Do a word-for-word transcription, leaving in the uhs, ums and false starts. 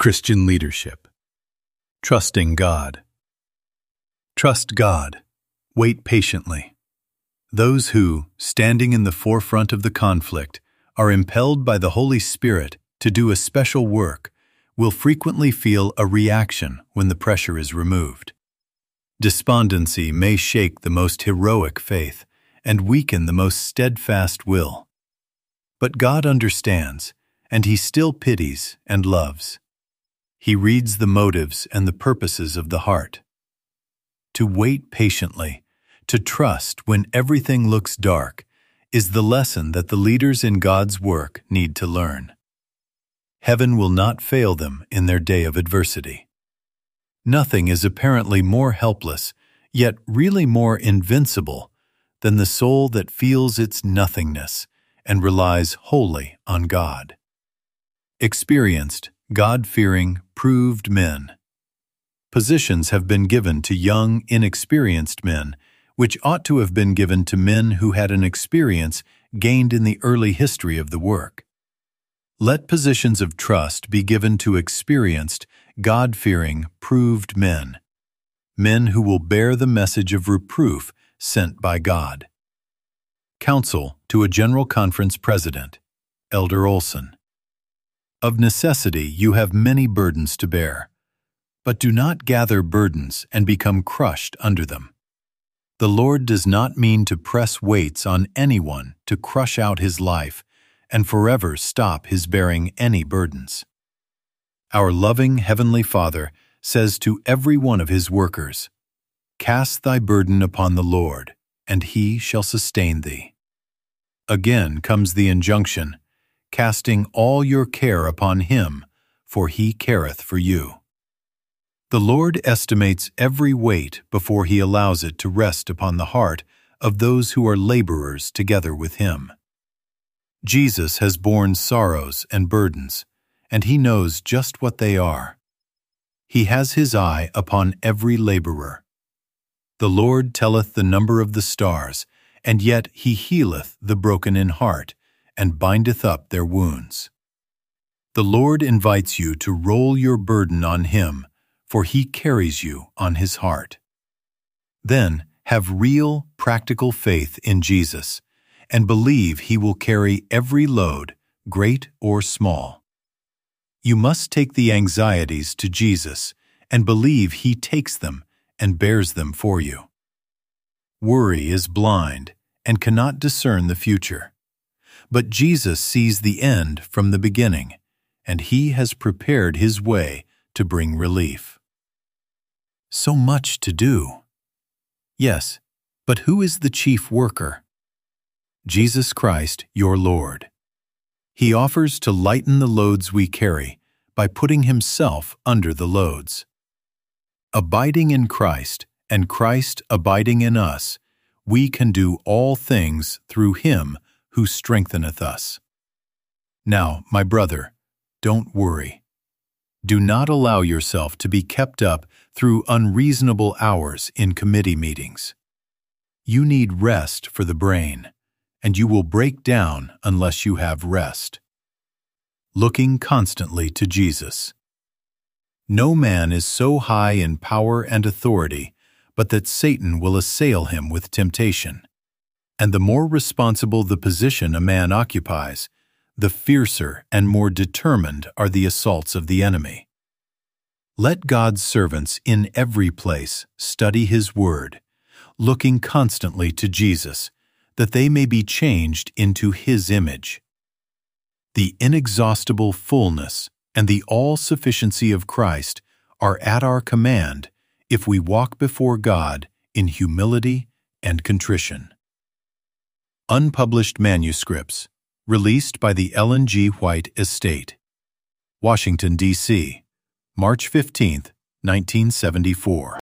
Christian leadership. Trusting God. Trust God. Wait patiently. Those who, standing in the forefront of the conflict, are impelled by the Holy Spirit to do a special work, will frequently feel a reaction when the pressure is removed. Despondency may shake the most heroic faith and weaken the most steadfast will. But God understands, and He still pities and loves. He reads the motives and the purposes of the heart. To wait patiently, to trust when everything looks dark, is the lesson that the leaders in God's work need to learn. Heaven will not fail them in their day of adversity. Nothing is apparently more helpless, yet really more invincible, than the soul that feels its nothingness and relies wholly on God. Experienced, God-fearing, proved men. Positions have been given to young, inexperienced men, which ought to have been given to men who had an experience gained in the early history of the work. Let positions of trust be given to experienced, God-fearing, proved men, men who will bear the message of reproof sent by God. Counsel to a General Conference President, Elder Olson. Of necessity you have many burdens to bear, but do not gather burdens and become crushed under them. The Lord does not mean to press weights on anyone to crush out his life and forever stop his bearing any burdens. Our loving Heavenly Father says to every one of His workers, "Cast thy burden upon the Lord, and He shall sustain thee." Again comes the injunction, "Casting all your care upon Him, for He careth for you." The Lord estimates every weight before He allows it to rest upon the heart of those who are laborers together with Him. Jesus has borne sorrows and burdens, and He knows just what they are. He has His eye upon every laborer. The Lord telleth the number of the stars, and yet He healeth the broken in heart, and bindeth up their wounds. The Lord invites you to roll your burden on Him, for He carries you on His heart. Then have real, practical faith in Jesus, and believe He will carry every load, great or small. You must take the anxieties to Jesus and believe He takes them and bears them for you. Worry is blind and cannot discern the future. But Jesus sees the end from the beginning, and He has prepared His way to bring relief. So much to do. Yes, but who is the chief worker? Jesus Christ, your Lord. He offers to lighten the loads we carry by putting Himself under the loads. Abiding in Christ, and Christ abiding in us, we can do all things through Him who strengtheneth us. Now, my brother, don't worry. Do not allow yourself to be kept up through unreasonable hours in committee meetings. You need rest for the brain, and you will break down unless you have rest. Looking constantly to Jesus. No man is so high in power and authority, but that Satan will assail him with temptation. And the more responsible the position a man occupies, the fiercer and more determined are the assaults of the enemy. Let God's servants in every place study His Word, looking constantly to Jesus, that they may be changed into His image. The inexhaustible fullness and the all-sufficiency of Christ are at our command if we walk before God in humility and contrition. Unpublished manuscripts, released by the Ellen G. White Estate. Washington, D C, March fifteenth, nineteen seventy-four.